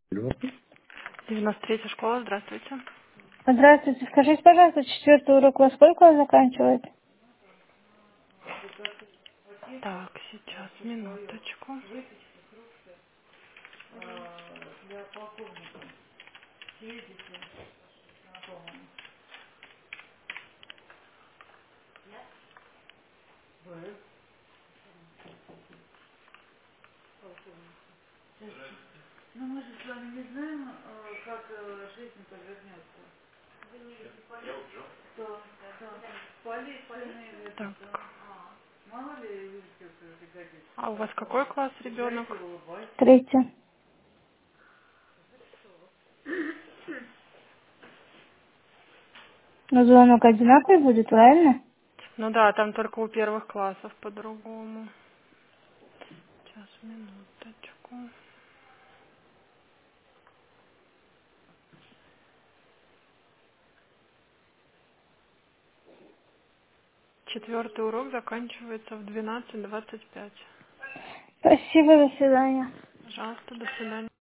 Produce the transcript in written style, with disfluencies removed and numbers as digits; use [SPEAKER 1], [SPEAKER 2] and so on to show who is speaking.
[SPEAKER 1] 93-я школа, здравствуйте.
[SPEAKER 2] Здравствуйте. Скажите, пожалуйста, четвертый урок во сколько он заканчивает?
[SPEAKER 1] Так, сейчас, минуточку. Так, а у вас какой класс ребенок?
[SPEAKER 2] Третий. Но звонок одинаковый будет, правильно?
[SPEAKER 1] Ну да, там только у первых классов по-другому. Сейчас, минуточку. Четвертый урок заканчивается в 12:25.
[SPEAKER 2] Спасибо, до свидания.
[SPEAKER 1] Пожалуйста, до свидания.